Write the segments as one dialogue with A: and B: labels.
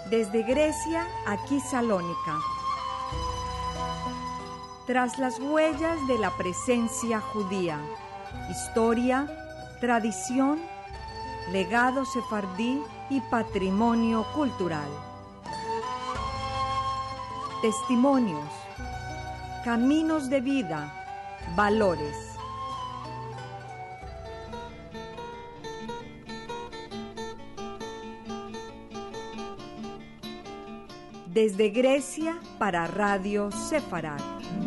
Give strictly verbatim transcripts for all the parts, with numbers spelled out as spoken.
A: Desde Grecia, aquí Salónica. Tras las huellas de la presencia judía, historia, tradición, legado sefardí y patrimonio cultural. Testimonios, caminos de vida, valores. Desde Grecia para Radio Sefarad.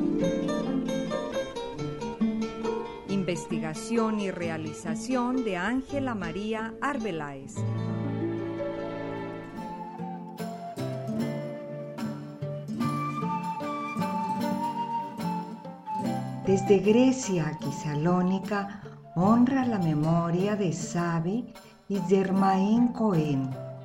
A: Investigación y realización de Ángela María Arbeláez. Desde Grecia aquí Salónica honra la memoria de Savi y Germain Cohen.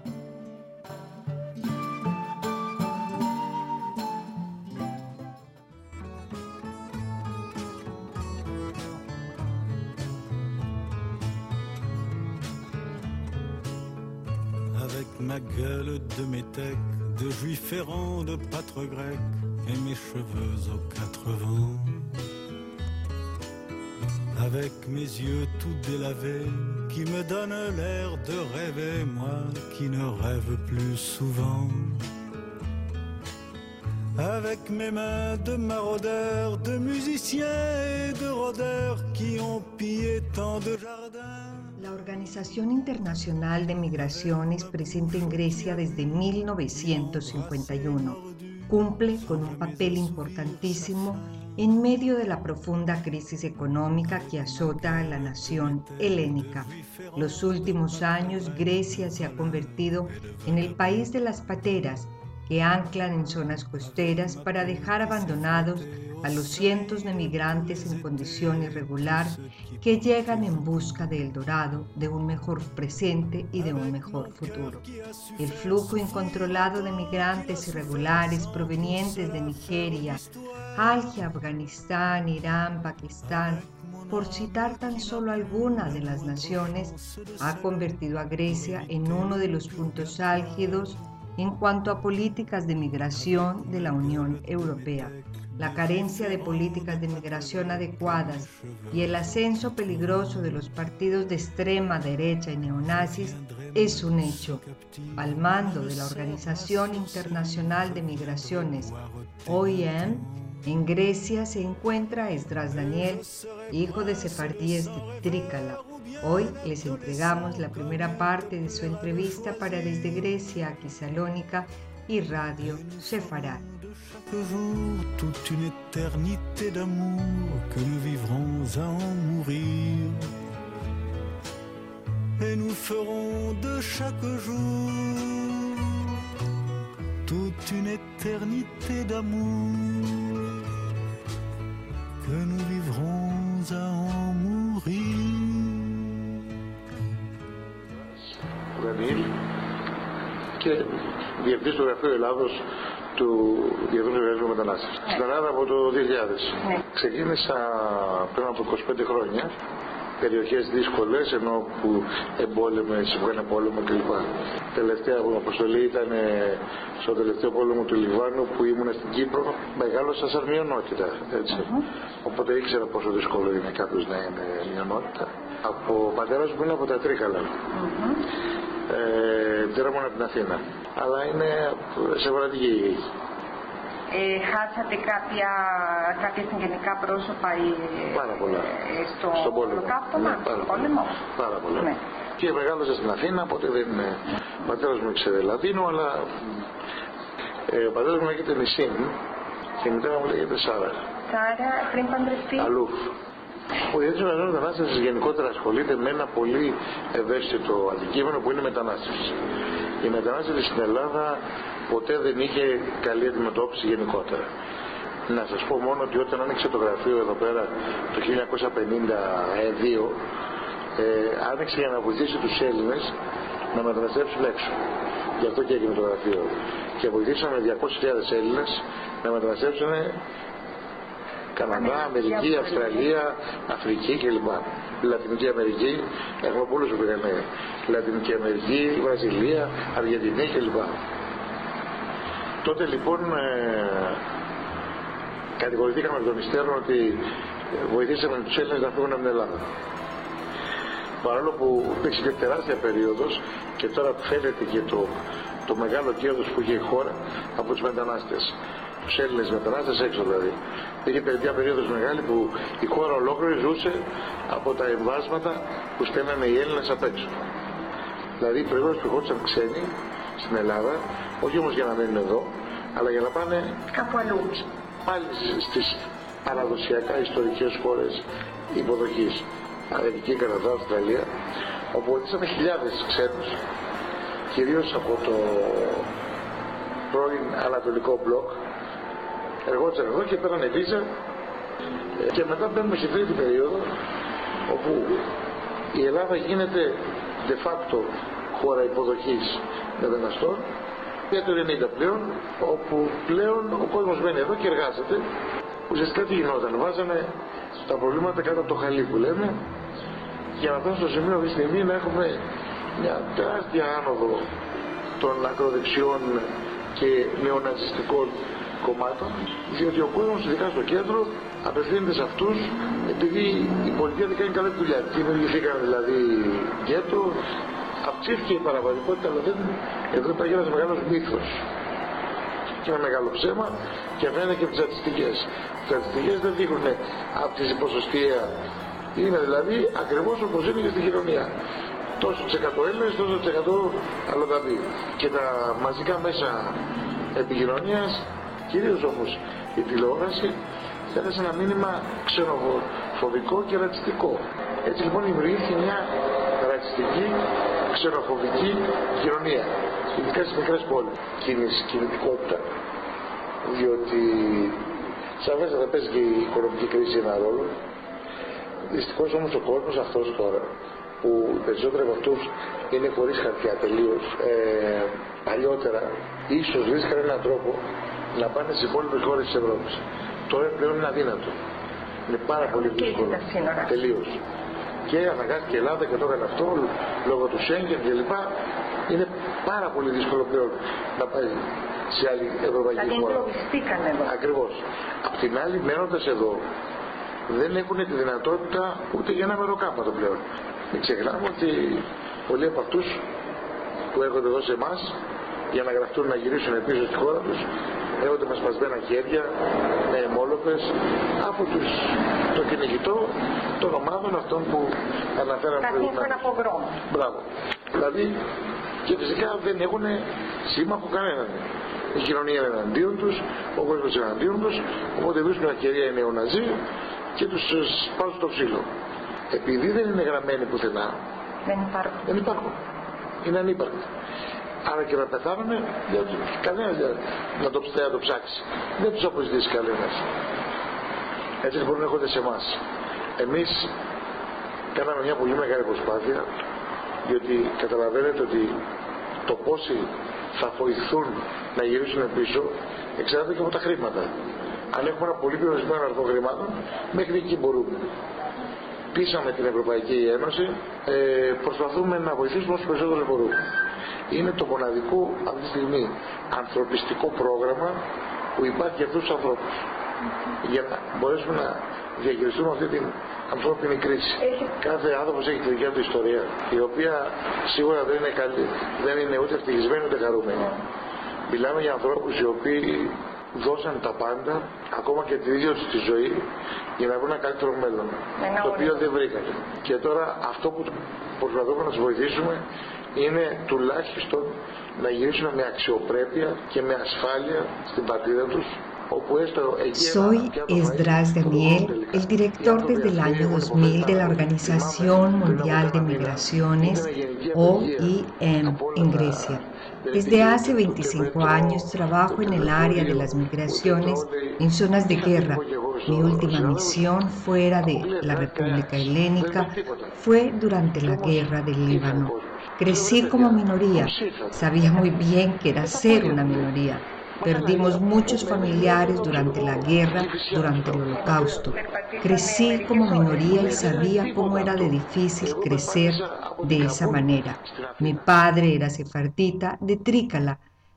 B: Ma gueule de métèque, de juif errant, de pâtre grec, et mes cheveux aux quatre vents. Avec mes yeux tout délavés, qui me donnent l'air de rêver, moi qui ne rêve plus souvent. Avec mes mains de maraudeurs, de musiciens et de rôdeurs, qui ont pillé tant de jardins.
A: La Organización Internacional de Migraciones, presente en Grecia desde mil novecientos cincuenta y uno, cumple con un papel importantísimo en medio de la profunda crisis económica que azota a la nación helénica. Los últimos años, Grecia se ha convertido en el país de las pateras, que anclan en zonas costeras para dejar abandonados a los cientos de migrantes en condición irregular que llegan en busca del dorado, de un mejor presente y de un mejor futuro. El flujo incontrolado de migrantes irregulares provenientes de Nigeria, Algeria, Afganistán, Irán, Pakistán, por citar tan solo alguna de las naciones, ha convertido a Grecia en uno de los puntos álgidos en cuanto a políticas de migración de la Unión Europea. La carencia de políticas de migración adecuadas y el ascenso peligroso de los partidos de extrema derecha y neonazis es un hecho. Al mando de la Organización Internacional de Migraciones, O I M, en Grecia se encuentra Esdras Daniel, hijo de sefardíes de Trícala. Hoy les entregamos la primera parte de su entrevista para Desde Grecia aquí Salónica y Radio Sefarad.
B: Toute une éternité d'amour que nous vivrons à en mourir. Et nous ferons de chaque jour toute une éternité d'amour que nous vivrons à en mourir.
C: Δανίλ και διευθυντής του Γραφείου Ελλάδος του Διεθνούς Οργανισμού Μετανάστευσης. Στην Ελλάδα από το δύο χιλιάδες. Ναι. Ξεκίνησα πριν από είκοσι πέντε χρόνια, περιοχές δύσκολες, ενώ που εμπόλεμες, βγαίνε πόλεμο κλπ. Τελευταία μου αποστολή ήταν στο τελευταίο πόλεμο του Λιβάνου που ήμουν στην Κύπρο, μεγάλωσα σαν μειονότητα. Έτσι. Uh-huh. Οπότε ήξερα πόσο δύσκολο είναι κάποιος να είναι μειονότητα. Από ο πατέρας μου είναι από τα Τρίκαλα. Uh-huh. Ε, τώρα ήμουν από την Αθήνα. Αλλά είναι σε βαραντική γη.
D: Ε, χάσατε κάποια, κάποια συγγενικά πρόσωπα ε,
C: πάρα πολλά.
D: Ε, στο,
C: στον πόλεμο.
D: Καύτωμα,
C: ναι, πάρα,
D: στο πόλεμο.
C: Πάρα πολλά.
D: Ναι.
C: Και μεγάλωσα στην Αθήνα, οπότε δεν είναι. Ο πατέρας μου ήξερε Λατίνο, αλλά ε, ο πατέρας μου λέγεται Νησίν και η μητέρα μου λέγεται Σάρα.
D: Σάρα, πριν παντρευτεί.
C: Αλλού. Ο Διεθνής Οργανισμός Μετανάστευσης γενικότερα ασχολείται με ένα πολύ ευαίσθητο αντικείμενο που είναι η μετανάστευση. Η μετανάστευση στην Ελλάδα ποτέ δεν είχε καλή αντιμετώπιση γενικότερα. Να σας πω μόνο ότι όταν άνοιξε το γραφείο εδώ πέρα το χίλια εννιακόσια πενήντα δύο ε, άνοιξε για να βοηθήσει τους Έλληνες να μεταναστεύσουν έξω. Γι' αυτό και έγινε το γραφείο. Και βοηθήσαμε διακόσιες χιλιάδες Έλληνες να μεταναστεύσουν Καναδά, Αμερική, Αυστραλία, Αφρική κλπ. Λατινική Αμερική, έχουμε πολλούς που πήγαν Λατινική Αμερική, Βραζιλία, Αργεντινή κλπ. Τότε λοιπόν ε, κατηγορηθήκαμε των υστέρων ότι βοηθήσαμε τους Έλληνες να φύγουν από την Ελλάδα. Παρόλο που υπήρξε μια τεράστια περίοδος και τώρα φαίνεται και το, το μεγάλο κέρδος που είχε η χώρα από τους μετανάστες. Τους Έλληνες μετανάστες έξω δηλαδή. Είχε μια περίοδος μεγάλη που η χώρα ολόκληρη ζούσε από τα εμβάσματα που στέλνανε οι Έλληνες απ' έξω. Δηλαδή οι προηγούμενες που ερχόντουσαν ξένοι στην Ελλάδα, όχι όμως για να μένουν εδώ, αλλά για να πάνε
D: κάπου αλλού.
C: Πάλι στις παραδοσιακά ιστορικές χώρες υποδοχής. Αμερική, Καναδά, Αυστραλία, όπου βοηθήσαμε χιλιάδες ξένους, κυρίως από το πρώην Ανατολικό Μπλοκ, εργόντουσαν εδώ και πέρανε βίζα και μετά μπαίνουμε στην τρίτη περίοδο, όπου η Ελλάδα γίνεται de facto χώρα υποδοχής μεταναστών, για το ενενήντα πλέον, όπου πλέον ο κόσμος μένει εδώ και εργάζεται. Ουσιαστικά τι γινόταν, βάζανε τα προβλήματα κάτω από το χαλί που λέμε, για να φτάσουμε στο σημείο αυτή τη στιγμή να έχουμε μια τεράστια άνοδο των ακροδεξιών και νεοναζιστικών κομμάτων, διότι ο κόσμος, ειδικά στο κέντρο, απευθύνεται σε αυτούς επειδή η πολιτεία δεν κάνει καλή δουλειά. Δημιουργηθήκαν δηλαδή γκέτο, αυξήθηκε η παραβατικότητα, αλλά δεν, εδώ υπάρχει ένας μεγάλος μύθος και ένα μεγάλο ψέμα, και φαίνεται και από τις στατιστικές. Οι στατιστικές δεν δείχνουν αύξηση ποσοστία, είναι δηλαδή ακριβώς όπως είναι και στην κοινωνία. Τόσο τις εκατό Έλληνες, τόσο τις εκατό αλλοδαποί. Και τα μαζικά μέσα επικοινωνίας, κυρίως όμως η τηλεόραση, έδωσε ένα μήνυμα ξενοφοβικό και ρατσιστικό. Έτσι λοιπόν δημιουργήθηκε μια ρατσιστική, ξενοφοβική κοινωνία, ειδικά στις μικρές πόλεις. Κινητικότητα, διότι σαφέστατα παίζει και η οικονομική κρίση ένα ρόλο. Δυστυχώς όμως ο κόσμος αυτός τώρα, που οι περισσότεροι από αυτούς είναι χωρίς χαρτιά τελείως, ε, παλιότερα ίσως βρίσκαν έναν τρόπο να πάνε στις υπόλοιπες χώρες της Ευρώπης. Τώρα πλέον είναι αδύνατο. Είναι πάρα πολύ δύσκολο. Τελείως. Και αναγκάστηκε η Ελλάδα και το έκανε αυτό λόγω του Σέγγεν κλπ. Είναι πάρα πολύ δύσκολο πλέον να πάει σε άλλη ευρωπαϊκή χώρα. Ακριβώς. Απ' την άλλη, μένοντας εδώ, δεν έχουν τη δυνατότητα ούτε για ένα μεροκάματο πλέον. Μην ξεχνάμε ότι πολλοί από αυτούς που έρχονται εδώ σε εμάς για να γραφτούν να γυρίσουν πίσω στη χώρα τους, έρχονται με σπασμένα χέρια, με αιμόλοπες, από τους, το κυνηγητό των ομάδων αυτών που αναφέραμε προηγουμένως. Μπράβο. Δηλαδή, και φυσικά δεν έχουν σύμμαχο κανέναν. Η κοινωνία είναι εναντίον τους, ο κόσμος είναι εναντίον τους, οπότε βρίσκουν ευκαιρία οι νεοναζί και τους σπάζουν το ξύλο. Επειδή δεν είναι γραμμένοι πουθενά,
D: δεν υπάρχουν.
C: Δεν υπάρχουν. Είναι ανύπαρκτοι. Άρα και να πεθάνουν, κανένας να το, να το ψάξει. Δεν τους αποζητήσει κανένας. Έτσι λοιπόν έρχονται σε εμάς. Εμείς κάναμε μια πολύ μεγάλη προσπάθεια, διότι καταλαβαίνετε ότι το πόσοι θα βοηθούν να γυρίσουν πίσω εξαρτάται και από τα χρήματα. Αν έχουμε ένα πολύ περιορισμένο αριθμό χρημάτων, μέχρι εκεί μπορούμε. Πείσαμε την Ευρωπαϊκή Ένωση, ε, προσπαθούμε να βοηθήσουμε όσο περισσότερο μπορούμε. Είναι το μοναδικό αυτή τη στιγμή ανθρωπιστικό πρόγραμμα που υπάρχει για αυτούς τους ανθρώπους. Για να μπορέσουμε να διαχειριστούμε αυτή την ανθρώπινη κρίση. Έχει. Κάθε άνθρωπος έχει τη δικιά του ιστορία, η οποία σίγουρα δεν είναι καλή, δεν είναι ούτε ευτυχισμένη ούτε χαρούμενη. Μιλάμε για ανθρώπους οι οποίοι δώσαν τα πάντα, ακόμα και τη ίδια τους τη ζωή, για να βρουν ένα καλύτερο μέλλον, ένα το οποίο δεν βρήκαν. Και τώρα αυτό που προσπαθούμε να τους βοηθήσουμε είναι τουλάχιστον να γυρίσουν με αξιοπρέπεια και με ασφάλεια στην πατρίδα τους, όπου έστω
A: Soy Esdras Daniel, el director desde el año dos mil de la Organización Mundial de Migraciones, O I M, en Grecia. Desde hace veinticinco años trabajo en el área de las migraciones en zonas de guerra. Mi última misión fuera de la República Helénica fue durante la guerra del Líbano. Crecí como minoría, sabía muy bien que era ser una minoría. Perdimos muchos familiares durante la guerra, durante el Holocausto. Crecí como minoría y sabía cómo era de difícil crecer de esa manera. Mi padre era sefardita de Trícala.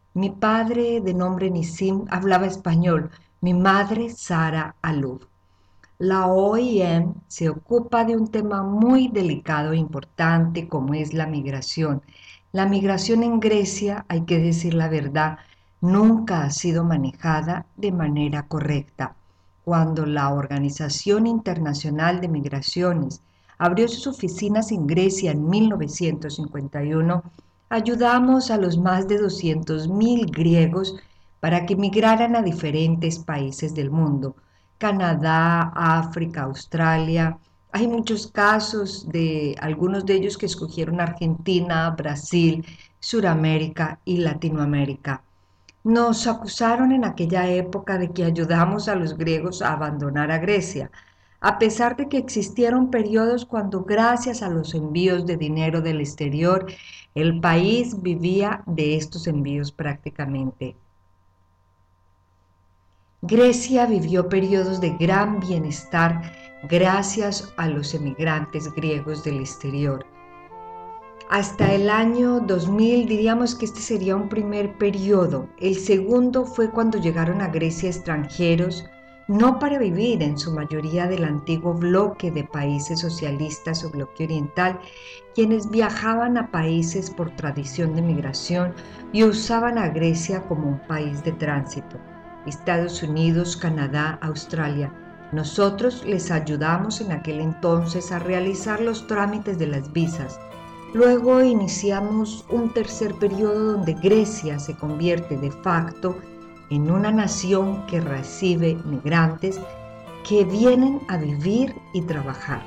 A: Mi padre, de nombre Nisim, hablaba español, mi madre Sara Aluf. La O I M se ocupa de un tema muy delicado e importante como es la migración. La migración en Grecia, hay que decir la verdad, nunca ha sido manejada de manera correcta. Cuando la Organización Internacional de Migraciones abrió sus oficinas en Grecia en mil novecientos cincuenta y uno, ayudamos a los más de doscientos mil griegos para que migraran a diferentes países del mundo. Canadá, África, Australia. Hay muchos casos de algunos de ellos que escogieron Argentina, Brasil, Suramérica y Latinoamérica. Nos acusaron en aquella época de que ayudamos a los griegos a abandonar a Grecia, a pesar de que existieron periodos cuando gracias a los envíos de dinero del exterior, el país vivía de estos envíos prácticamente. Grecia vivió periodos de gran bienestar gracias a los emigrantes griegos del exterior. Hasta el año dos mil diríamos que este sería un primer periodo. El segundo fue cuando llegaron a Grecia extranjeros, no para vivir en su mayoría del antiguo bloque de países socialistas o bloque oriental, quienes viajaban a países por tradición de migración y usaban a Grecia como un país de tránsito. Estados Unidos, Canadá, Australia. Nosotros les ayudamos en aquel entonces a realizar los trámites de las visas. Luego iniciamos un tercer periodo donde Grecia se convierte de facto en una nación que recibe migrantes que vienen a vivir y trabajar.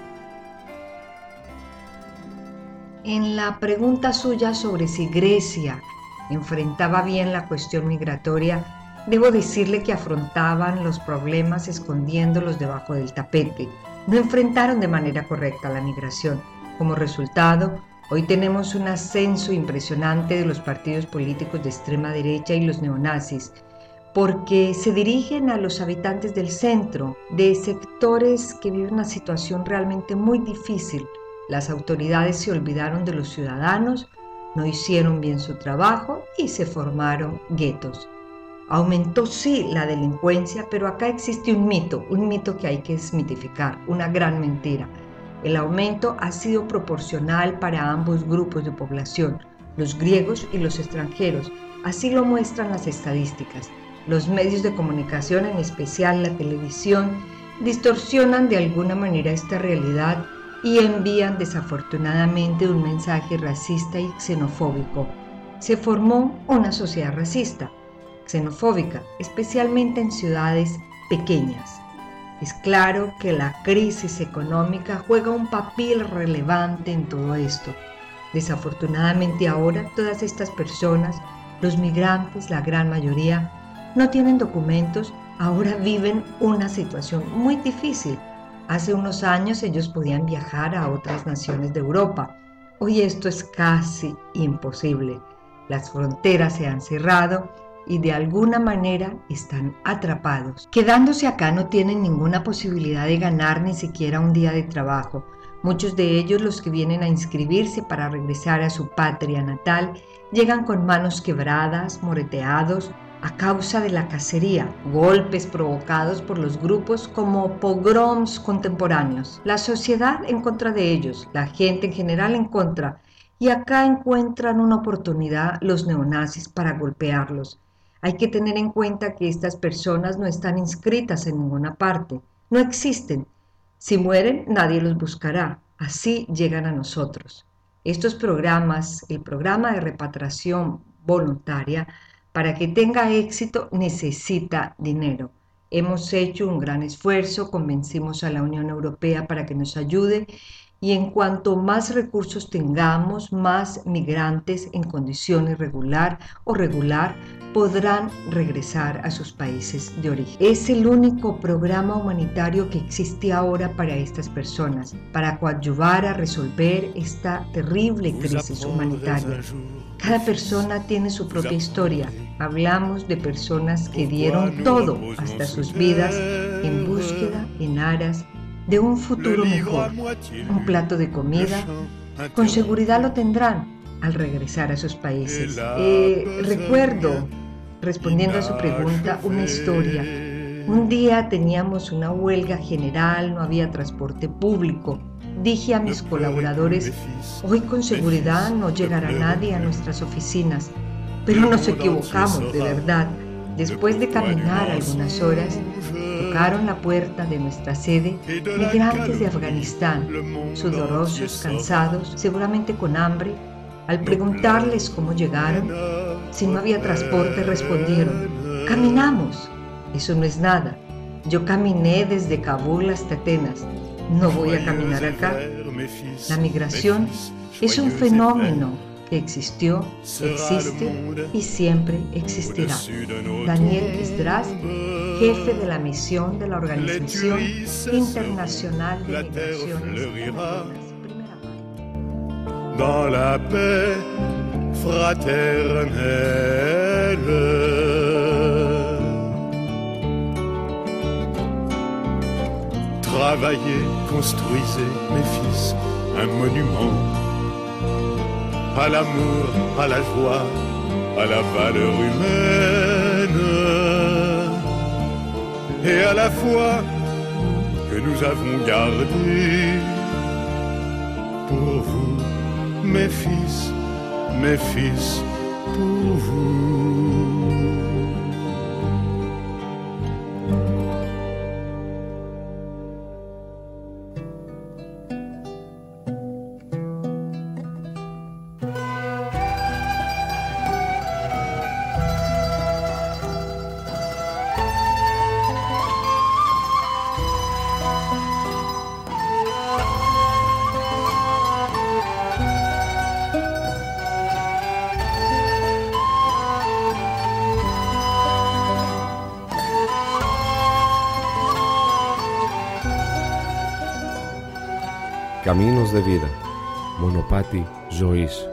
A: En la pregunta suya sobre si Grecia enfrentaba bien la cuestión migratoria, debo decirle que afrontaban los problemas escondiéndolos debajo del tapete. No enfrentaron de manera correcta la migración. Como resultado, hoy tenemos un ascenso impresionante de los partidos políticos de extrema derecha y los neonazis, porque se dirigen a los habitantes del centro, de sectores que viven una situación realmente muy difícil. Las autoridades se olvidaron de los ciudadanos, no hicieron bien su trabajo y se formaron guetos. Aumentó sí la delincuencia, pero acá existe un mito, un mito que hay que desmitificar, una gran mentira. El aumento ha sido proporcional para ambos grupos de población, los griegos y los extranjeros. Así lo muestran las estadísticas. Los medios de comunicación, en especial la televisión, distorsionan de alguna manera esta realidad y envían desafortunadamente un mensaje racista y xenofóbico. Se formó una sociedad racista, xenofóbica, especialmente en ciudades pequeñas. Es claro que la crisis económica juega un papel relevante en todo esto. Desafortunadamente ahora todas estas personas, los migrantes, la gran mayoría, no tienen documentos, ahora viven una situación muy difícil. Hace unos años ellos podían viajar a otras naciones de Europa. Hoy esto es casi imposible. Las fronteras se han cerrado y de alguna manera están atrapados. Quedándose acá no tienen ninguna posibilidad de ganar ni siquiera un día de trabajo. Muchos de ellos, los que vienen a inscribirse para regresar a su patria natal, llegan con manos quebradas, moreteados, a causa de la cacería, golpes provocados por los grupos como pogroms contemporáneos. La sociedad en contra de ellos, la gente en general en contra, y acá encuentran una oportunidad los neonazis para golpearlos. Hay que tener en cuenta que estas personas no están inscritas en ninguna parte, no existen. Si mueren, nadie los buscará, así llegan a nosotros. Estos programas, el programa de repatriación voluntaria, para que tenga éxito necesita dinero. Hemos hecho un gran esfuerzo, convencimos a la Unión Europea para que nos ayude y en cuanto más recursos tengamos, más migrantes en condición irregular o regular podrán regresar a sus países de origen. Es el único programa humanitario que existe ahora para estas personas, para coadyuvar a resolver esta terrible crisis humanitaria. Cada persona tiene su propia historia. Hablamos de personas que dieron todo, hasta sus vidas, en búsqueda, en aras de un futuro mejor. Un plato de comida, con seguridad lo tendrán. al regresar a sus países. Eh, recuerdo, respondiendo a su pregunta, una historia. Un día teníamos una huelga general, no había transporte público. Dije a mis colaboradores, hoy con seguridad no llegará nadie a nuestras oficinas. Pero nos equivocamos, de verdad. Después de caminar algunas horas, tocaron la puerta de nuestra sede migrantes de Afganistán, sudorosos, cansados, seguramente con hambre. Al preguntarles cómo llegaron, si no había transporte, respondieron, caminamos. Eso no es nada. Yo caminé desde Kabul hasta Atenas. No voy a caminar acá. La migración es un fenómeno que existió, existe y siempre existirá. Daniel Esdras, jefe de la misión de la Organización Internacional de Migraciones.
B: Dans la paix fraternelle. Travaillez, construisez, mes fils, un monument à l'amour, à la joie, à la valeur humaine et à la foi que nous avons gardée pour vous, mes fils, mes fils, pour vous.
E: Caminos de vida, μονοπάτι ζωής.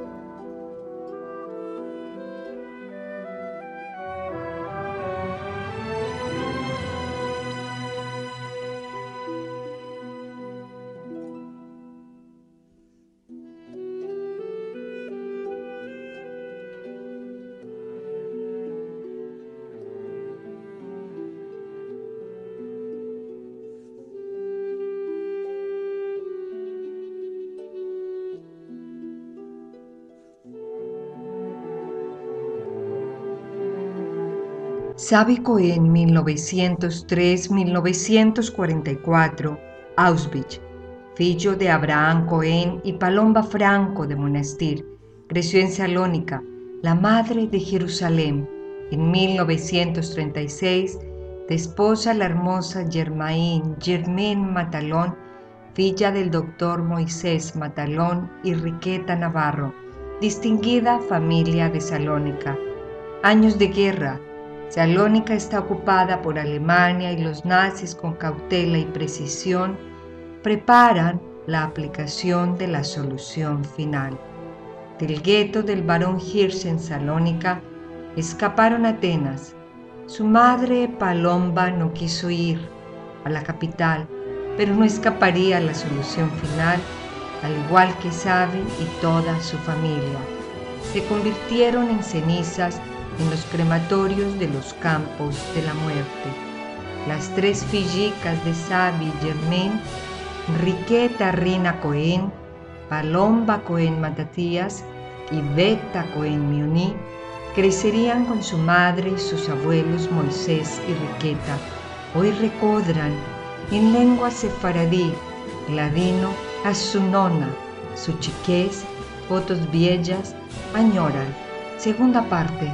A: Savi Cohen, mil novecientos tres a mil novecientos quarenta e quatro, Auschwitz. Figlio de Abraham Cohen y Paloma Franco de Monastir, creció en Salónica, la madre de Jerusalén. En mil novecientos treinta y seis, desposa la hermosa Germaine Germaine Matalón, filla del doctor Moisés Matalón y Riqueta Navarro, distinguida familia de Salónica. Años de guerra. Salónica está ocupada por Alemania y los nazis con cautela y precisión preparan la aplicación de la solución final. Del gueto del barón Hirsch en Salónica escaparon a Atenas. Su madre Palomba no quiso ir a la capital, pero no escaparía a la solución final, al igual que Savi y toda su familia. Se convirtieron en cenizas en los crematorios de los campos de la muerte. Las tres fillicas de Savi y Germaine, Riqueta Rina Cohen, Palomba Cohen Matatías y Beta Cohen Mioni, crecerían con su madre y sus abuelos Moisés y Riqueta. Hoy recodran en lengua sefaradí, ladino, a su nona, su chiquez, fotos bellas, añoran. Segunda parte.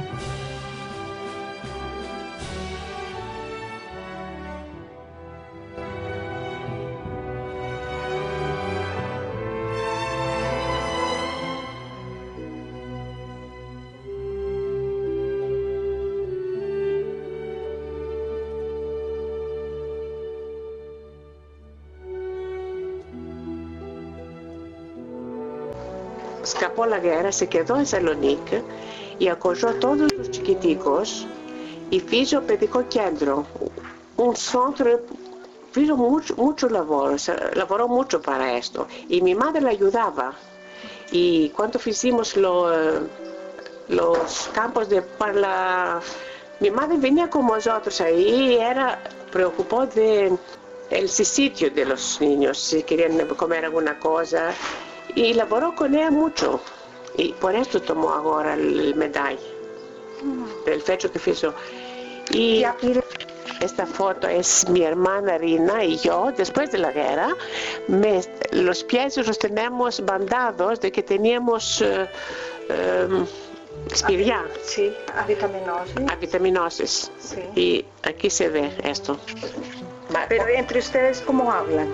F: Escapó la guerra, se quedó en Salónica y acogió a todos los chiquiticos y hizo Pedicó Kendro, un centro, hizo mucho, mucho labor, laboró mucho para esto y mi madre le ayudaba Y cuando hicimos lo, los campos de para la... Mi madre venía con nosotros ahí y era preocupó de el sitio de los niños, si querían comer alguna cosa, y laboró con ella mucho. Y por eso tomó ahora el medalla, el fecho que hizo. Y esta foto es mi hermana Rina y yo, después de la guerra. Me, los pies los tenemos bandados de que teníamos uh, um, Spiria,
D: sí, avitaminosis.
F: Avitaminosis.
D: Sí.
F: Y aquí se ve esto.
D: Pero entre ustedes, ¿cómo hablan?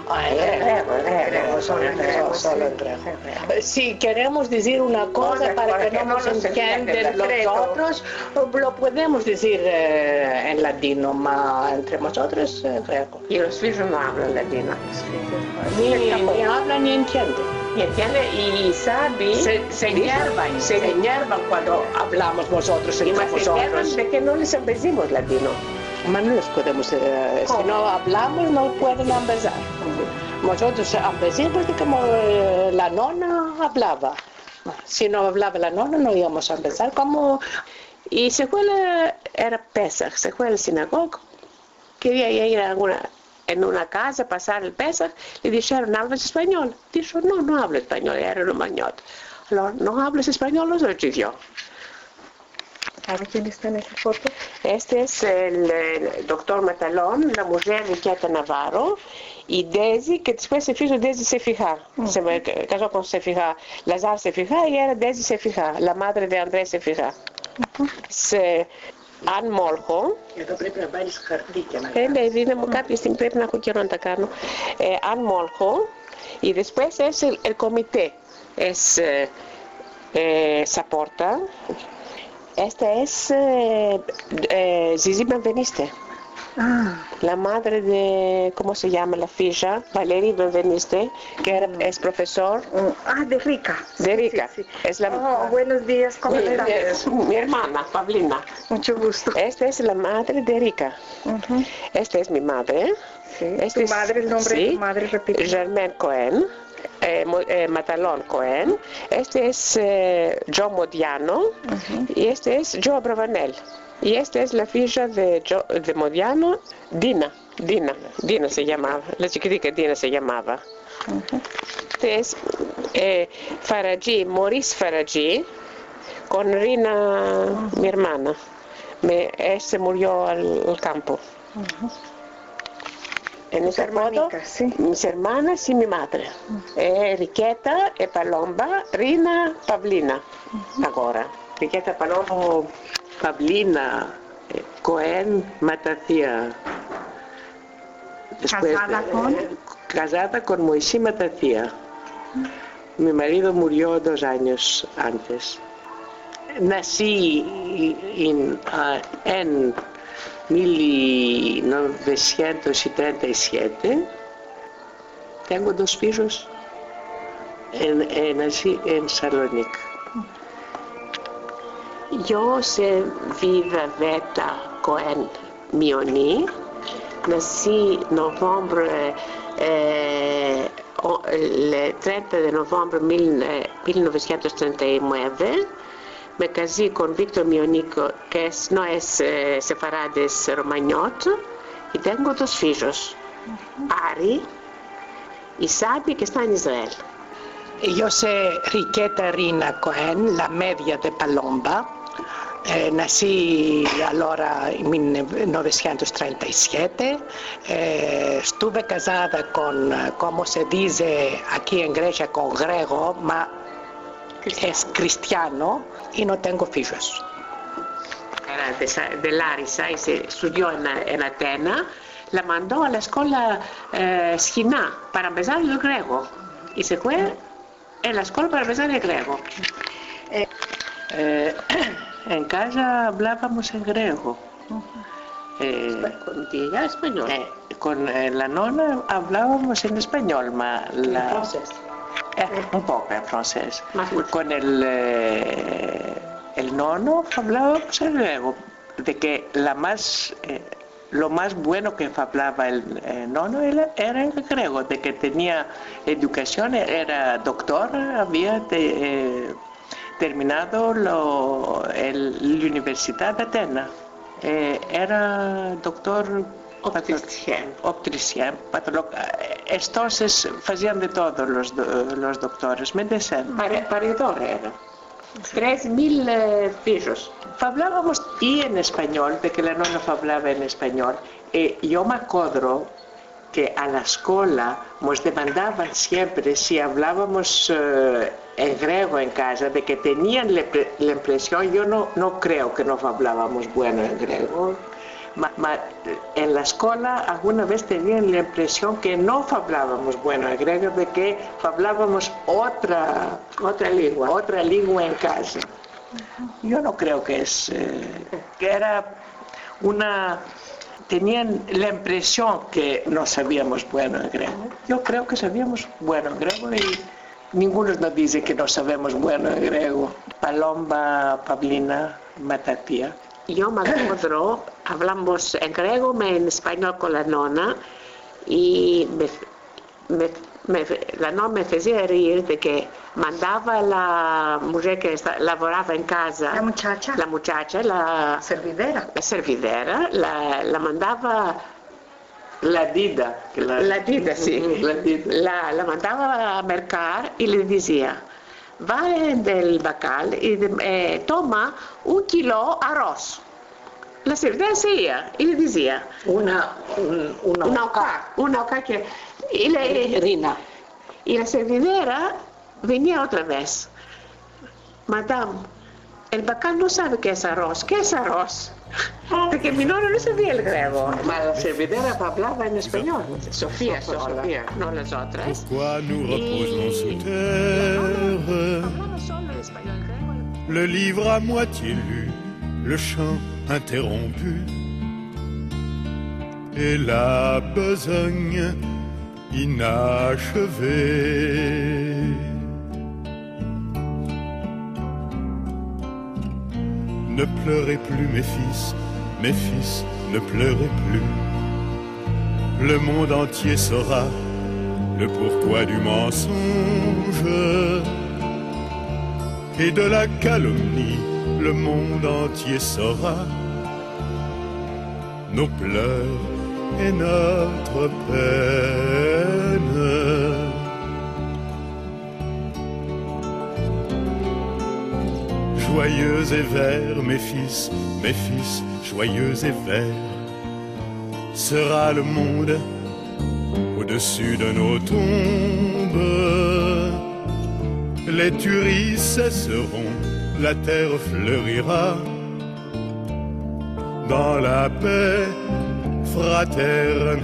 G: Si queremos decir una cosa para que no nos entiendan los otros, lo podemos decir eh, en latino, pero entre nosotros eh, greco.
F: Y los hijos no hablan latino.
G: Ni, ni hablan ni entienden.
F: Y entiende y sabe.
G: Se, se hiervan, se, se hiervan cuando hablamos nosotros entre
F: y
G: nosotros.
F: De que no les empecemos latino.
G: Mas no les podemos, eh, si no hablamos no pueden empezar. Nosotros empezamos de como eh, la nona hablaba. Si no hablaba la nona no íbamos a empezar como... Y se fue la, era Pesach, se fue a la sinagoga, quería ir a alguna, en una casa pasar el Pesach, le dijeron, ¿hablas español? Dijo, no, no hablo español, era un mañot. Ahora, ¿no hablas español? Lo soy yo.
D: ¿Sabe quién está en esa foto?
F: Este es el, el doctor Matalón, la mujer Riqueta Navarro y Desi, que después se hizo Desi Sefija. Uh-huh. Se casó con Sefija, Lazar Sefija y era Desi Sefija, la madre de Andrés Sefija. Uh-huh. Se Ann Molho. Ann Molho. Y después es el, el comité. Es eh, eh, Saporta. Esta es eh, eh, Zizi Benveniste, ah. la madre de, ¿cómo se llama la filla? Valerie Benveniste, que era, es profesor.
D: Ah, de Rica.
F: De Rica.
D: Sí, sí, sí.
F: Es la,
D: oh, buenos días, ¿cómo estás?
F: Es mi hermana, Pablina.
D: Mucho gusto.
F: Esta es la madre de Rica. Uh-huh. Esta es mi madre.
D: Sí.
F: Este
D: ¿Tu madre, el nombre
F: sí,
D: de tu madre? Repite.
F: Germaine Cohen. Eh, eh, Matalón Cohen, este es eh, Joe Modiano uh-huh. y este es Joe Abravanel y esta es la filla de, Joe, de Modiano, Dina, Dina, Dina se llamaba, la chiquitica Dina se llamaba. Uh-huh. Este es eh, Faraghi, Maurice Faraghi con Rina, uh-huh. mi hermana, me, este murió al, al campo. Uh-huh. En esa foto,
D: sí.
F: mis hermanas y mi madre. Uh-huh. eh, Riqueta e Palomba, Rina, Pablina. Uh-huh. Ahora. Riqueta, Palomba, oh, Pablina, eh, Cohen, Matatia.
D: Después, ¿Casada eh, con?
F: Casada con Moisés Matatia. Uh-huh. Mi marido murió dos años antes. Nací in, uh, en mil novecientos treinta y siete. Tengo dos hijos. En, en, nací en Salónica. Yo soy Viva Veta Cohen Mioni. Nací en noviembre, eh, el treinta de noviembre de mil novecientos treinta y nueve. Me casé con Víctor Mionico, que es, no es eh, separado, es romagnot, y tengo dos hijos, uh-huh. Ari y Sabi, que está en Israel.
G: Yo soy Riqueta Rina Cohen, la media de Palomba. Eh, nací allora en mil novecientos treinta y siete, eh, estuve casada con, como se dice aquí en Grecia, con Grego, ma es cristiano y no tengo hijos.
F: Era de, de Larissa y se estudió en, en Atenas, la mandó a la escuela eh, Schina para empezar el griego y se fue en la escuela para empezar el griego. Eh, eh, en casa hablábamos en griego. Eh, con tía español. Eh, con eh, la nona hablábamos en español, ma la...
G: ¿En francés?
F: Eh, un poco en francés. Con el, eh, el nono hablábamos en griego, de que la más, eh, lo más bueno que hablaba el eh, nono era, era el griego, de que tenía educación, era doctor, había te, eh, terminado lo, el, la Universidad de Atenas. Eh, era doctor opticien, opticien patolog... Entonces hacían de todo los, los doctores, medicina.
G: Paridor era. Tres mil eh, pisos.
F: Hablábamos y en español, de que la nonna hablaba en español. Y yo me acuerdo que a la escuela nos demandaban siempre si hablábamos eh, en griego en casa, de que tenían la, la impresión, yo no, no creo que no hablábamos bueno en griego. Ma, ma, en la escuela alguna vez tenían la impresión que no hablábamos bueno en griego, de que hablábamos otra,
G: otra lengua,
F: otra lengua en casa. Yo no creo que es, eh, que era una, tenían la impresión que no sabíamos bueno en griego. Yo creo que sabíamos bueno en griego y ninguno nos dice que no sabemos bueno en griego. Paloma, Pablina, Matatía.
G: Yo me acuerdo, hablamos en griego, me en español con la nonna y me, me, me, la nonna me hacía reír de que mandaba la mujer que lavoraba en casa,
D: la muchacha,
G: la, muchacha, la
D: servidera,
G: la servidera, la, la mandaba
F: la dida,
G: la, la dida, sí,
F: la, dida.
G: La, la mandaba a mercar y le decía, va del bacal y eh, toma un kilo arroz. La servidera seguía y le decía
F: una un, una,
G: una oca, una oca que y, le,
F: Rina.
G: Y la servidera venía otra vez. Madame, el bacal no sabe qué es arroz. ¿Qué es arroz? Porque mi nonna no sabía el griego.
F: La servidera hablaba en español.
G: Sofía, sola, Sofía, no las otras.
B: Pourquoi nous reposons sous terre? Le livre à moitié lu, le chant interrompu, et la besogne inachevée. Ne pleurez plus, mes fils, mes fils, ne pleurez plus. Le monde entier saura le pourquoi du mensonge et de la calomnie. Le monde entier saura nos pleurs et notre peine. Joyeux et verts, mes fils, mes fils, joyeux et verts, sera le monde au-dessus de nos tombes. Les tueries cesseront, la terre fleurira dans la paix fraternelle.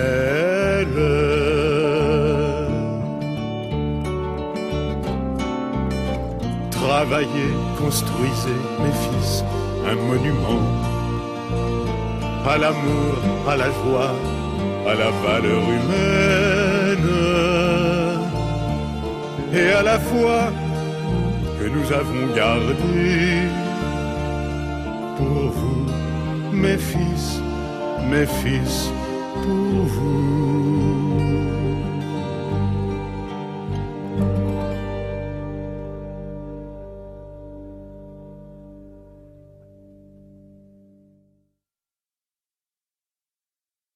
B: Travaillez, construisez, mes fils, un monument à l'amour, à la joie, à la valeur humaine et à la foi que nous avons gardée pour vous, mes fils, mes fils, pour vous.